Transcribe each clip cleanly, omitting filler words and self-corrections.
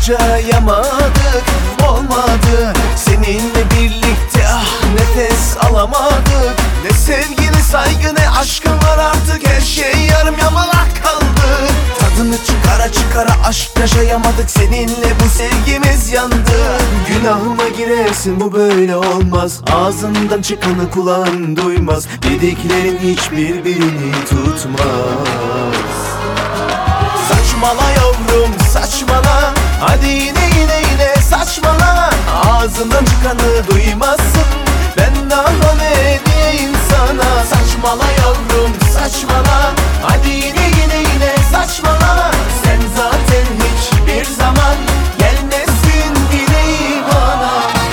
yaşayamadık, olmadı. Seninle birlikte nefes alamadık. Ne sevgi ne saygı ne aşkın var, artık her şey yarım yamalak kaldı. Tadını çıkara çıkara aşk yaşayamadık, seninle bu sevgimiz yandı. Günahıma girersin, bu böyle olmaz. Ağzından çıkanı kulağın duymaz. Dediklerin hiçbir birini tutmaz. Saçmala yavrum saçmala, hadi yine saçmala. Ağzından çıkanı duymazsın, ben daha ne diyeyim sana. Saçmala yavrum saçmala, hadi yine saçmala. Sen zaten hiçbir zaman gelmezsin dileği bana.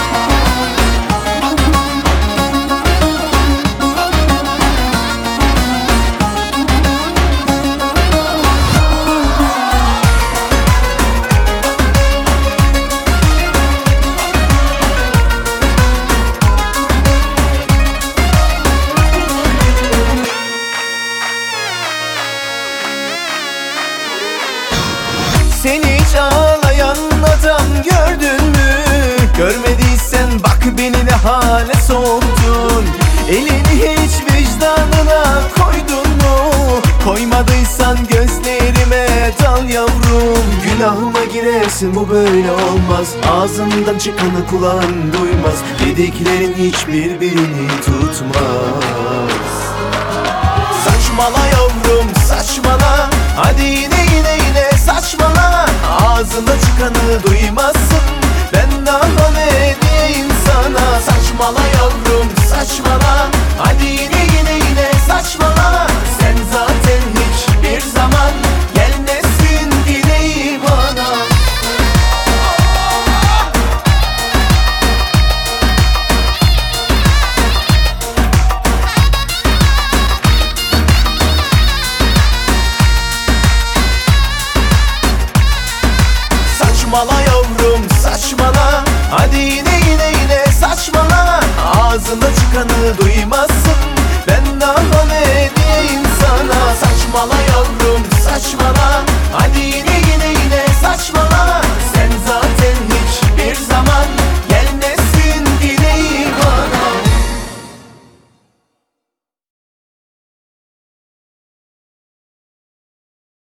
Seni hiç ağlayan adam gördün mü? Görmediysen bak beni ne hale soktun. Elini hiç vicdanına koydun mu? Koymadıysan gözlerime dal yavrum. Günahıma girersin, bu böyle olmaz. Ağzımdan çıkanı kulağın duymaz. Dediklerin hiçbir birini tutmaz. Saçmala yavrum saçmala, hadi yine saçmala. Ağzında çıkanı duymazsın, ben daha ne diyeyim sana. Saçmala yavrum saçmala, hadi yine saçmala. Sen zaten hiçbir zaman gelmezsin dileği bana. Saçmala yavrum saçmala, hadi yine saçmala. Ağzında çıkanı duymazsın, ben daha ne diyeyim sana. Saçmala yavrum saçmala, hadi yine saçmala.